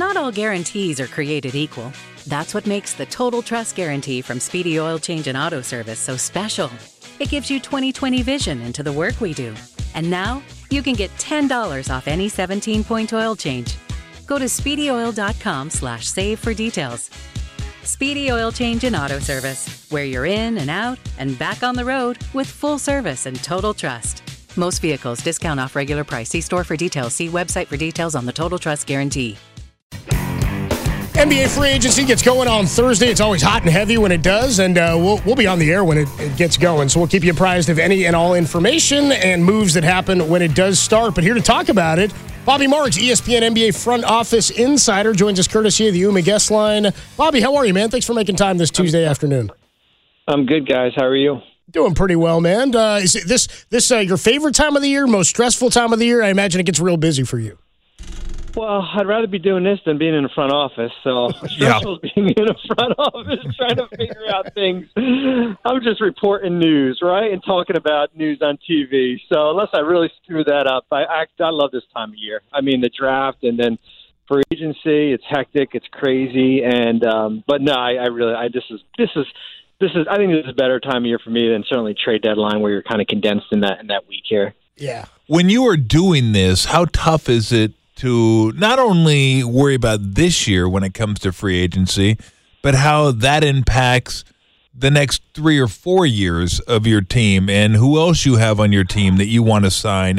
not all guarantees are created equal. That's what makes the Total Trust Guarantee from Speedy Oil Change and Auto Service so special. It gives you 20/20 vision into the work we do. And now, you can get $10 off any 17-point oil change. Go to SpeedyOil.com/save for details. Speedy Oil Change and Auto Service, where you're in and out and back on the road with full service and total trust. Most vehicles, discount off regular price. See store for details. See website for details on the Total Trust Guarantee. NBA free agency gets going on Thursday. It's always hot and heavy when it does, and we'll be on the air when it gets going. So we'll keep you apprised of any and all information and moves that happen when it does start. But here to talk about it, Bobby Marks, ESPN NBA front office insider, joins us courtesy of the Yuma guest line. Bobby, how are you, man? Thanks for making time this Tuesday afternoon. I'm good, guys. How are you? Doing pretty well, man. Is it this your favorite time of the year, most stressful time of the year? I imagine it gets real busy for you. Well, I'd rather be doing this than being in the front office. So stressful is being in the front office, trying to figure out things. I'm just reporting news, right, and talking about news on TV. So unless I really screw that up, I love this time of year. I mean, the draft and then free agency. It's hectic, it's crazy, and but no, this is. I think this is a better time of year for me than certainly trade deadline, where you're kind of condensed in that week here. Yeah. When you are doing this, how tough is it to not only worry about this year when it comes to free agency, but how that impacts the next 3 or 4 years of your team and who else you have on your team that you want to sign?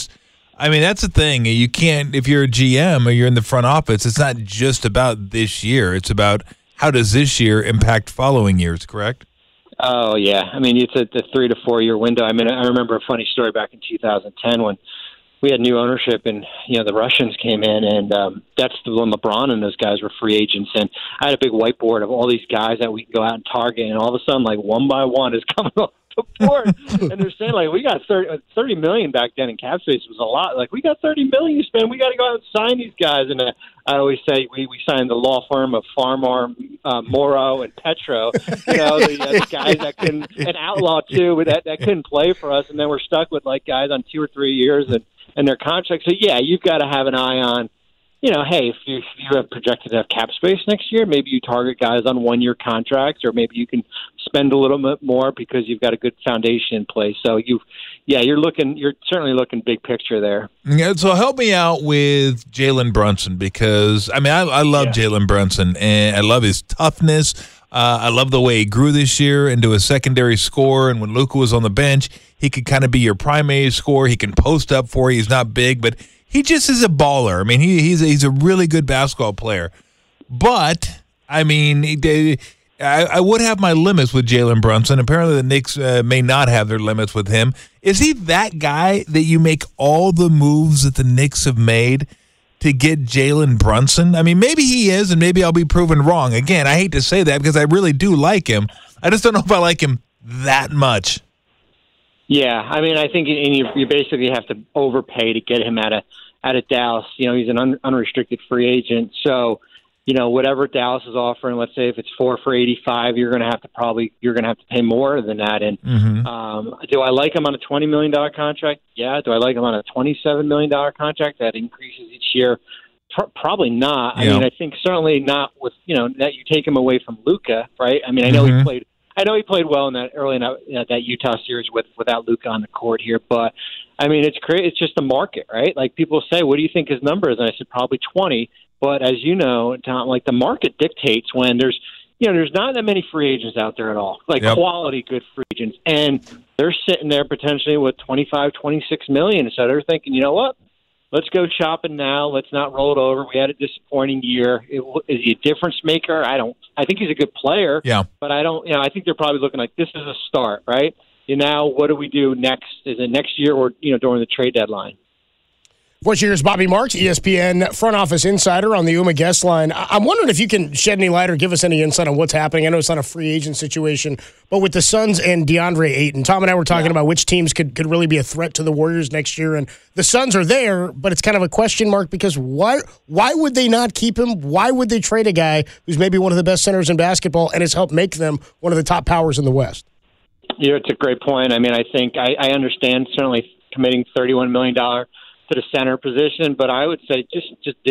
That's the thing. You can't, if you're a GM or you're in the front office, it's not just about this year. It's about how does this year impact following years, correct? Oh, yeah. I mean, it's a 3 to 4 year window. I mean, I remember a funny story back in 2010 when we had new ownership and, the Russians came in, and that's when LeBron and those guys were free agents. And I had a big whiteboard of all these guys that we can go out and target, and all of a sudden, like, one by one is coming off the board. And they're saying, like, we got $30 million back then in cap space. Was a lot. Like, we got $30 million to spend. We got to go out and sign these guys. And I always say we signed the law firm of Farmar, Morrow, and Petro. The guys that couldn't, an outlaw too, that couldn't play for us, and then we're stuck with like guys on 2 or 3 years and their contracts. So yeah, you've got to have an eye on. Hey, if you have projected to have cap space next year, maybe you target guys on 1-year contracts, or maybe you can spend a little bit more because you've got a good foundation in place. So you're certainly looking big picture there. Yeah, so help me out with Jalen Brunson, because I love Jalen Brunson, and I love his toughness. I love the way he grew this year into a secondary scorer, and when Luka was on the bench, he could kind of be your primary scorer. He can post up for you. He's not big, but he just is a baller. I mean, he's a really good basketball player. But, I mean, I would have my limits with Jalen Brunson. Apparently the Knicks may not have their limits with him. Is he that guy that you make all the moves that the Knicks have made to get Jalen Brunson? I mean, maybe he is, and maybe I'll be proven wrong. Again, I hate to say that because I really do like him. I just don't know if I like him that much. Yeah, I mean, I think you basically have to overpay to get him out of Dallas. He's an unrestricted free agent, so whatever Dallas is offering, let's say if it's 4 for $85, you're going to have to pay more than that. And do I like him on a $20 million contract? Yeah. Do I like him on a $27 million contract that increases each year? Probably not. Yeah. I mean, I think certainly not with that you take him away from Luka, right? I mean, I know he played well in that early in that Utah series without Luka on the court here, but I mean, it's great. It's just the market, right? Like people say, what do you think his number is? And I said probably 20. But as you know, Tom, like the market dictates when there's not that many free agents out there at all, like quality good free agents, and they're sitting there potentially with 25, 26 million. So they're thinking, you know what? Let's go shopping now. Let's not roll it over. We had a disappointing year. Is he a difference maker? I think he's a good player. Yeah. But I don't. I think they're probably looking like this is a start, right? Now, what do we do next? Is it next year or during the trade deadline? Voice here is Bobby Marks, ESPN front office insider on the Yuma guest line. I'm wondering if you can shed any light or give us any insight on what's happening. I know it's not a free agent situation, but with the Suns and DeAndre Ayton, Tom and I were talking about which teams could really be a threat to the Warriors next year, and the Suns are there, but it's kind of a question mark because why would they not keep him? Why would they trade a guy who's maybe one of the best centers in basketball and has helped make them one of the top powers in the West? It's a great point. I mean, I think I understand certainly committing $31 million to the center position, but I would say just do it.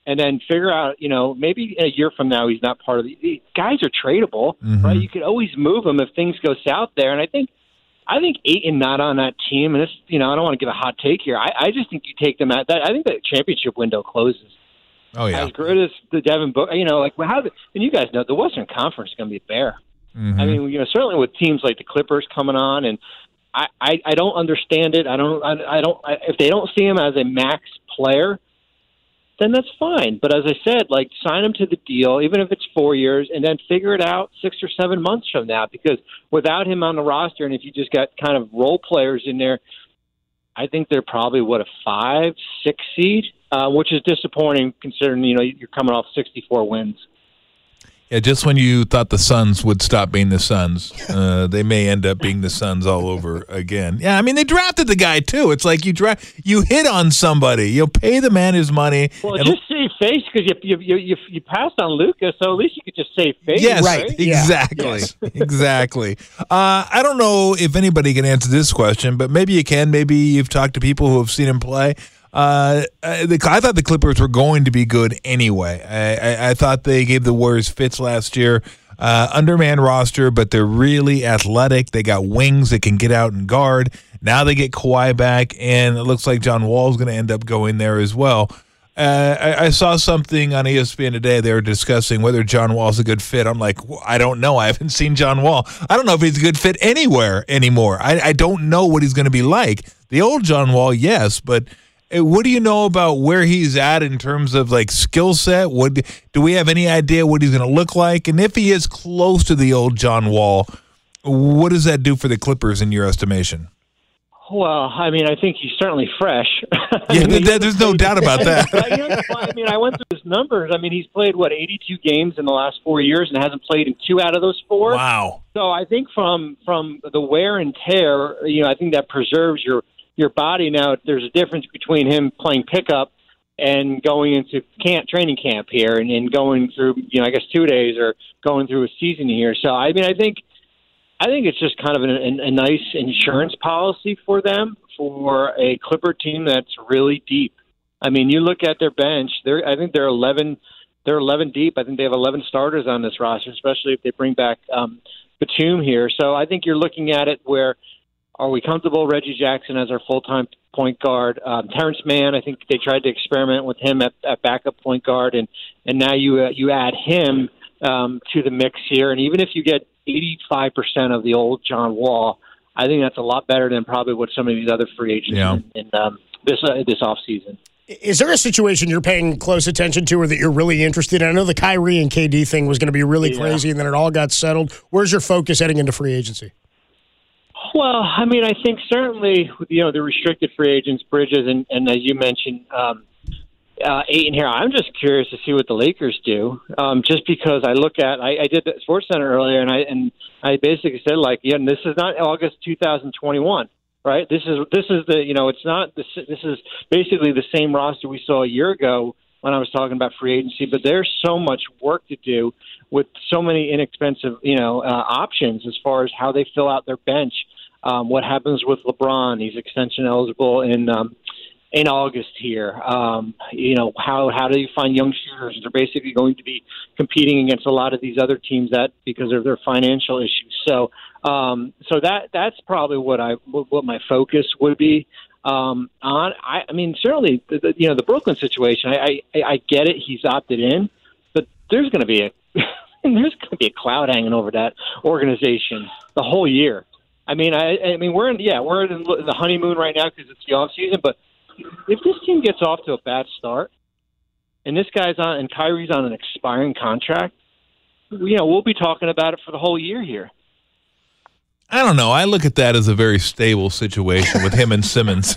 and then figure out, maybe a year from now he's not part of the guys are tradable, right? You could always move them if things go south there. And I think Ayton not on that team, and this, I don't want to give a hot take here. I just think you take them at that. I think the championship window closes. Oh yeah, as good as the Devin Booker, and you guys know the Western Conference is going to be a bear. I mean, certainly with teams like the Clippers coming on, and I don't understand it. I don't. If they don't see him as a max player, then that's fine. But as I said, sign him to the deal, even if it's 4 years, and then figure it out 6 or 7 months from now. Because without him on the roster, and if you just got kind of role players in there, I think they're probably a 5-6 seed, which is disappointing considering you're coming off 64 wins. Yeah, just when you thought the Suns would stop being the Suns, they may end up being the Suns all over again. Yeah, I mean, they drafted the guy, too. It's like you hit on somebody. You'll pay the man his money. Well, just save face because you passed on Luka, so at least you could just save face. Yes, right? Exactly. Yes. Exactly. I don't know if anybody can answer this question, but maybe you can. Maybe you've talked to people who have seen him play. I thought the Clippers were going to be good anyway. I thought they gave the Warriors fits last year. Undermanned roster, but they're really athletic. They got wings that can get out and guard. Now they get Kawhi back, and it looks like John Wall's going to end up going there as well. I saw something on ESPN today. They were discussing whether John Wall's a good fit. I'm like, I don't know. I haven't seen John Wall. I don't know if he's a good fit anywhere anymore. I don't know what he's going to be like. The old John Wall, yes, but what do you know about where he's at in terms of skill set? Do we have any idea what he's going to look like? And if he is close to the old John Wall, what does that do for the Clippers in your estimation? Well, I mean, I think he's certainly fresh. There's no doubt about that. I went through his numbers. I mean, he's played 82 games in the last 4 years and hasn't played in 2 out of those 4. Wow. So I think from the wear and tear, I think that preserves your body. Now, there's a difference between him playing pickup and going into training camp here and going through, 2 days or going through a season here. So, I mean, I think it's just kind of a nice insurance policy for them, for a Clipper team that's really deep. I mean, you look at their bench, I think they're 11 deep. I think they have 11 starters on this roster, especially if they bring back Batum here. So I think you're looking at it where, are we comfortable Reggie Jackson as our full-time point guard? Terrence Mann, I think they tried to experiment with him at backup point guard, and now you add him to the mix here. And even if you get 85% of the old John Wall, I think that's a lot better than probably what some of these other free agents in this offseason. Is there a situation you're paying close attention to or that you're really interested in? I know the Kyrie and KD thing was going to be really crazy, and then it all got settled. Where's your focus heading into free agency? Well, I mean, I think certainly, the restricted free agents, Bridges, and as you mentioned, Ayton here. I'm just curious to see what the Lakers do, just because I did the SportsCenter earlier, and I basically said, this is not August 2021, right? This is it's not. This is basically the same roster we saw a year ago when I was talking about free agency, but there's so much work to do with so many inexpensive, options as far as how they fill out their bench. What happens with LeBron? He's extension eligible in August here. How do you find young shooters? They're basically going to be competing against a lot of these other teams because of their financial issues. So that's probably what my focus would be on. I mean, certainly the Brooklyn situation. I get it. He's opted in, but there's going to be a cloud hanging over that organization the whole year. I mean, we're in the honeymoon right now because it's the off season. But if this team gets off to a bad start, and this guy's on and Kyrie's on an expiring contract, we'll be talking about it for the whole year here. I don't know. I look at that as a very stable situation with him and Simmons.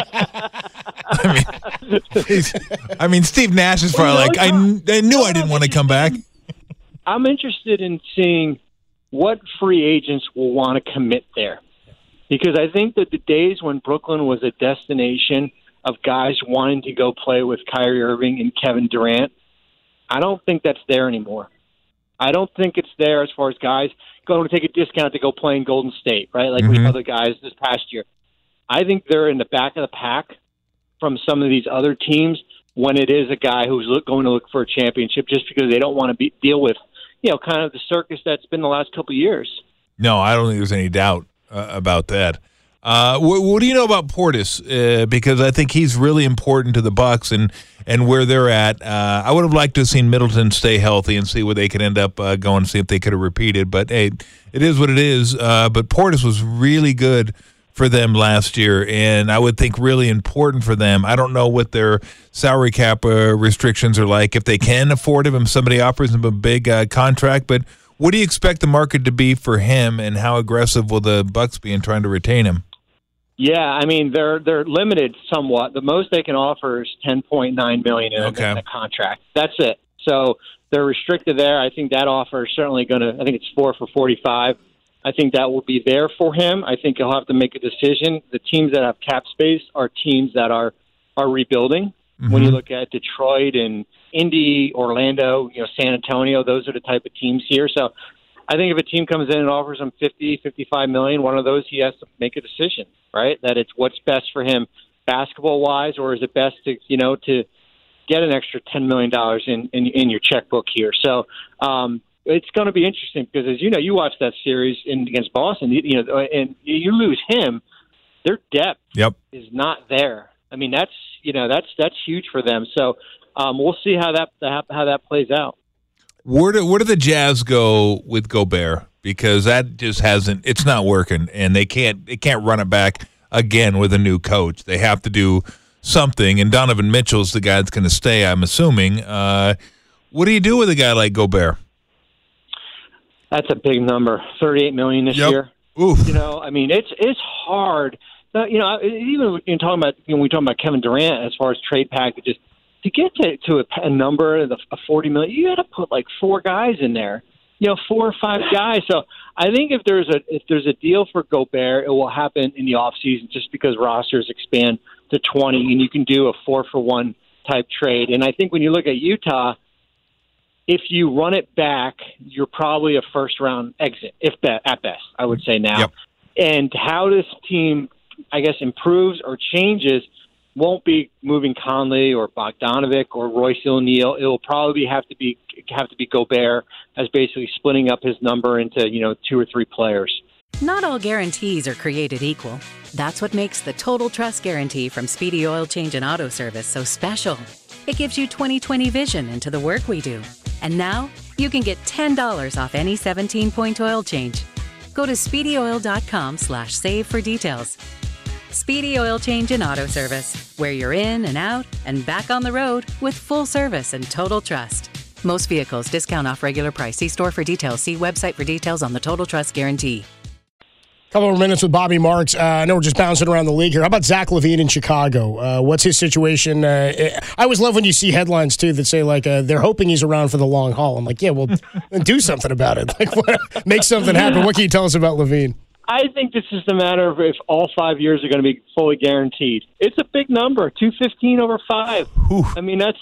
I mean, Steve Nash is probably I knew I didn't want to come back. I'm interested in seeing what free agents will want to commit there. Because I think that the days when Brooklyn was a destination of guys wanting to go play with Kyrie Irving and Kevin Durant, I don't think that's there anymore. I don't think it's there as far as guys going to take a discount to go play in Golden State, right? Like we other guys this past year. I think they're in the back of the pack from some of these other teams when it is a guy who's going to look for a championship, just because they don't want to deal with, kind of the circus that's been the last couple of years. No, I don't think there's any doubt about that. What do you know about Portis? Because I think he's really important to the Bucks and where they're at. I would have liked to have seen Middleton stay healthy and see where they could end up going, see if they could have repeated. But, hey, it is what it is. But Portis was really good for them last year, and I would think really important for them. I don't know what their salary cap restrictions are like, if they can afford him, if somebody offers him a big contract. But what do you expect the market to be for him, and how aggressive will the Bucks be in trying to retain him? Yeah, I mean, they're limited somewhat. The most they can offer is $10.9 million in a contract. That's it. So they're restricted there. I think that offer is certainly going to, I think it's 4 for $45. I think that will be there for him. I think he'll have to make a decision. The teams that have cap space are teams that are rebuilding. Mm-hmm. When you look at Detroit and Indy, Orlando, San Antonio, those are the type of teams here. So I think if a team comes in and offers him $50, $55 million, one of those, he has to make a decision, right? That it's what's best for him basketball-wise, or is it best to get an extra $10 million in your checkbook here? So it's going to be interesting because, as you know, you watched that series against Boston, and you lose him, their depth is not there. I mean, that's huge for them. So we'll see how that plays out. Where do the Jazz go with Gobert? Because that just it's not working, and they can't run it back again with a new coach. They have to do something, and Donovan Mitchell's the guy that's going to stay, I'm assuming. What do you do with a guy like Gobert? That's a big number, $38 million this year. Oof. I mean, it's hard. Even we talk about Kevin Durant as far as trade packages, to get to a number of $40 million, you got to put like 4 guys in there, 4 or 5 guys. So I think if there's a deal for Gobert, it will happen in the offseason, just because rosters expand to 20 and you can do a 4-for-1 type trade. And I think when you look at Utah, if you run it back, you're probably a first-round exit, at best, I would say now. Yep. And how this team, I guess, improves or changes won't be moving Conley or Bogdanovic or Royce O'Neal. It will probably have to be Gobert, as basically splitting up his number into 2 or 3 players. Not all guarantees are created equal. That's what makes the Total Trust Guarantee from Speedy Oil Change and Auto Service so special. It gives you 20/20 vision into the work we do. And now you can get $10 off any 17-point oil change. Go to SpeedyOil.com/save for details. Speedy Oil Change and Auto Service, where you're in and out and back on the road with full service and total trust. Most vehicles, discount off regular price. See store for details. See website for details on the Total Trust Guarantee. Couple more minutes with Bobby Marks. I know we're just bouncing around the league here. How about Zach LaVine in Chicago? What's his situation? I always love when you see headlines, too, that say, like, they're hoping he's around for the long haul. I'm like, yeah, well, then do something about it. Like, make something happen. What can you tell us about LaVine? I think this is a matter of if all 5 years are going to be fully guaranteed. It's a big number, 215 over 5. Whew. I mean, and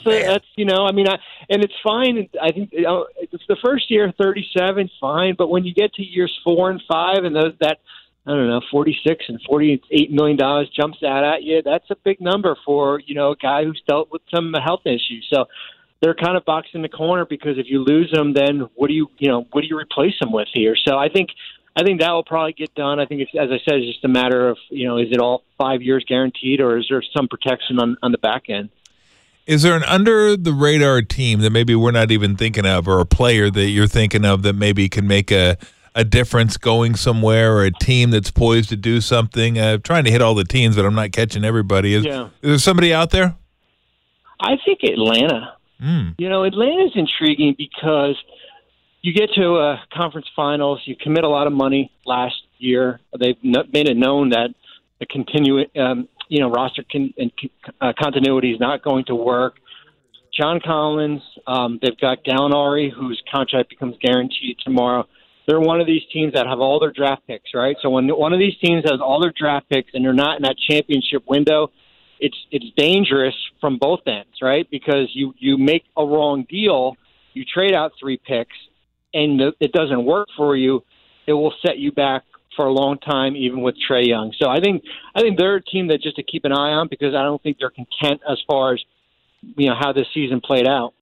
it's fine. I think it's the first year, 37, fine. But when you get to years 4 and 5, and that I don't know, $46 and $48 million jumps out at you, that's a big number for a guy who's dealt with some health issues. So they're kind of boxed in the corner, because if you lose them, then what do you replace them with here? So I think that will probably get done. I think it's, as I said, it's just a matter of, is it all 5 years guaranteed, or is there some protection on the back end? Is there an under-the-radar team that maybe we're not even thinking of, or a player that you're thinking of that maybe can make a difference going somewhere, or a team that's poised to do something? I'm trying to hit all the teams, but I'm not catching everybody. Is there somebody out there? I think Atlanta. Atlanta's intriguing because you get to a conference finals, you commit a lot of money last year. They've made it known that the roster continuity is not going to work. John Collins, they've got Gallinari, whose contract becomes guaranteed tomorrow. They're one of these teams that have all their draft picks, right? So when one of these teams has all their draft picks and they're not in that championship window, it's dangerous from both ends, right? Because you make a wrong deal, you trade out 3 picks, and it doesn't work for you, it will set you back for a long time, even with Trae Young. So I think they're a team that just to keep an eye on, because I don't think they're content as far as how this season played out.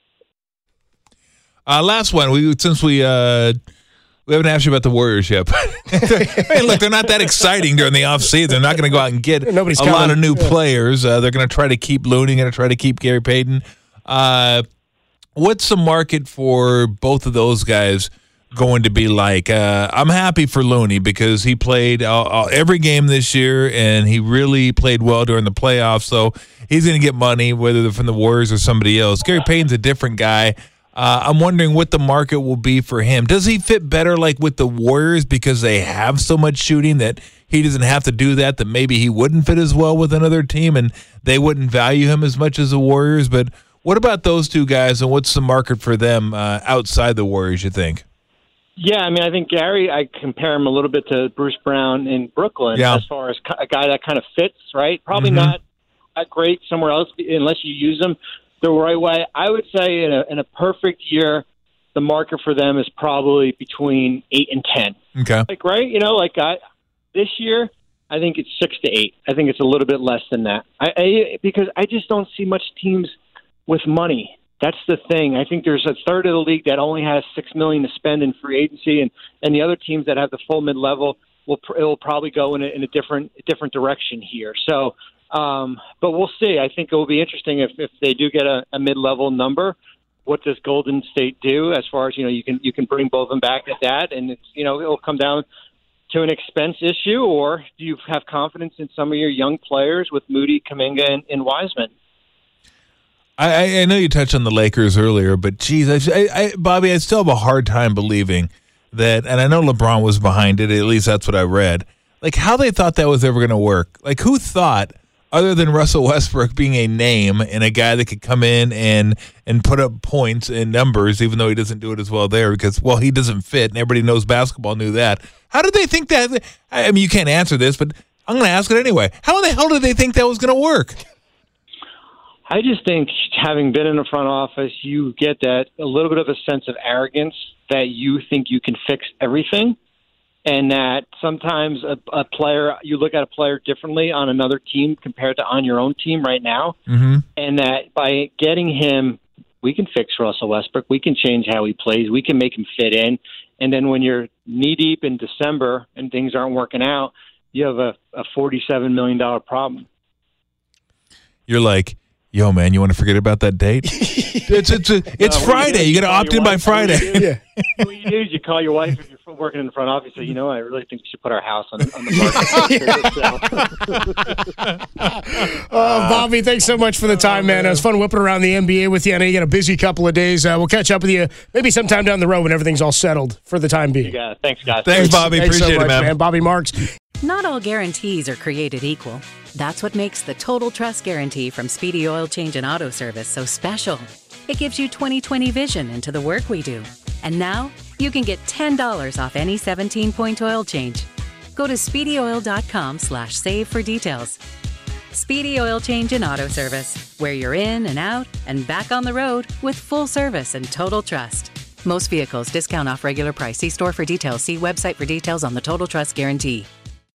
Last one. We haven't asked you about the Warriors yet. Hey, look, they're not that exciting during the offseason. They're not going to go out and get a lot of new players. They're going to try to keep Looney, going to try to keep Gary Payton. What's the market for both of those guys going to be like? I'm happy for Looney because he played every game this year, and he really played well during the playoffs. So he's going to get money, whether they're from the Warriors or somebody else. Gary Payton's a different guy. I'm wondering what the market will be for him. Does he fit better like with the Warriors because they have so much shooting that he doesn't have to do that maybe he wouldn't fit as well with another team and they wouldn't value him as much as the Warriors? But what about those two guys, and what's the market for them outside the Warriors, you think? Yeah, I think Gary, I compare him a little bit to Bruce Brown in Brooklyn as far as a guy that kind of fits, right? Probably not great somewhere else unless you use him the right way. I would say in a perfect year, the market for them is probably between 8 and 10. Okay. This year, I think it's 6 to 8. I think it's a little bit less than that. Because I just don't see much teams with money. That's the thing. I think there's a third of the league that only has $6 million to spend in free agency, and the other teams that have the full mid-level will probably go in a different direction here. So. But we'll see. I think it will be interesting if they do get a mid-level number. What does Golden State do as far as you can bring both of them back at that, and it'll come down to an expense issue, or do you have confidence in some of your young players with Moody, Kuminga, and Wiseman? I know you touched on the Lakers earlier, but geez, Bobby, I still have a hard time believing that, and I know LeBron was behind it. At least that's what I read. Like how they thought that was ever going to work. Like who thought? Other than Russell Westbrook being a name and a guy that could come in and put up points and numbers, even though he doesn't do it as well there because, he doesn't fit, and everybody knows basketball knew that. How did they think that? I mean, you can't answer this, but I'm going to ask it anyway. How in the hell did they think that was going to work? I just think having been in the front office, you get that a little bit of a sense of arrogance that you think you can fix everything. And that sometimes a player, you look at a player differently on another team compared to on your own team right now. Mm-hmm. And that by getting him, we can fix Russell Westbrook. We can change how he plays. We can make him fit in. And then when you're knee-deep in December and things aren't working out, you have a $47 million problem. You're like, yo, man, you want to forget about that date? It's Friday. You got to opt in by Friday. What you do is you call your wife if you're working in the front office. So, I really think we should put our house on the market. Bobby, thanks so much for the time, man. It was fun whipping around the NBA with you. I know you got a busy couple of days. We'll catch up with you maybe sometime down the road when everything's all settled for the time being. Yeah, thanks, guys. Thanks, Bobby. Thanks Appreciate so much, it, man. Bobby Marks. Not all guarantees are created equal. That's what makes the Total Trust Guarantee from Speedy Oil Change and Auto Service so special. It gives you 20/20 vision into the work we do. And now, you can get $10 off any 17-point oil change. Go to SpeedyOil.com/save for details. Speedy Oil Change and Auto Service, where you're in and out and back on the road with full service and total trust. Most vehicles discount off regular price. See store for details. See website for details on the Total Trust Guarantee.